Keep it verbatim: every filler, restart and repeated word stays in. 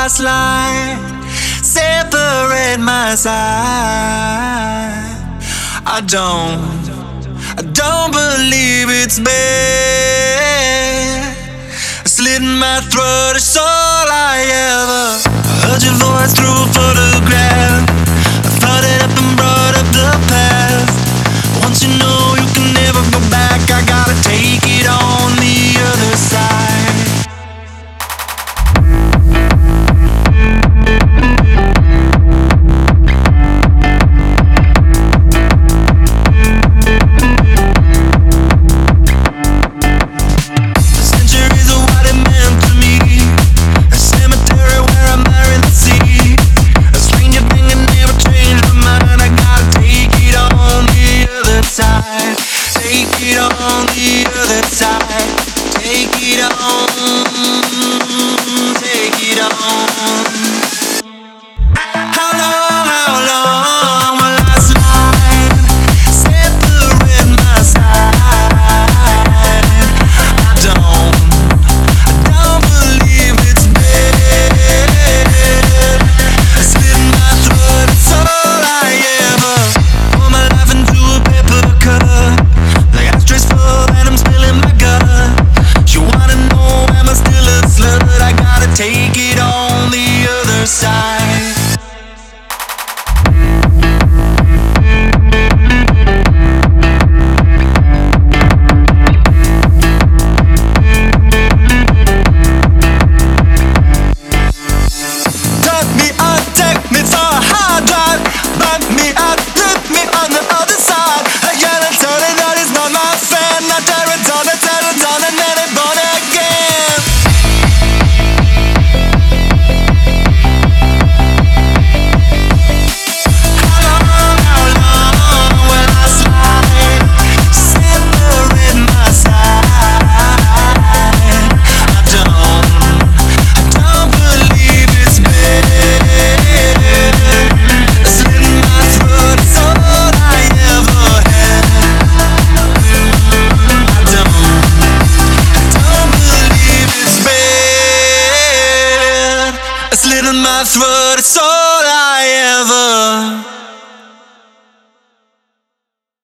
last line separate my side. I don't, I don't believe it's bad. Slit in my throat, it's all I ever heard your voice through a photograph. I thought it up and brought up the past. Once you know you can never go back, I gotta take it on the other side. Take it on the other side. Take it on. Take it on. How long, how long will I slide? Separate my side. I don't, I don't believe it's bad. Slit in my throat, it's all I ever. Pour my life into a paper cup. Take it on the other side. Tuck me up, take me for a hard drive. Bump me up, rip me on the other side. I gotta tell it that it's not my friend. I tear it down, I tear it down, and then it born again. Slit in my throat, it's all I ever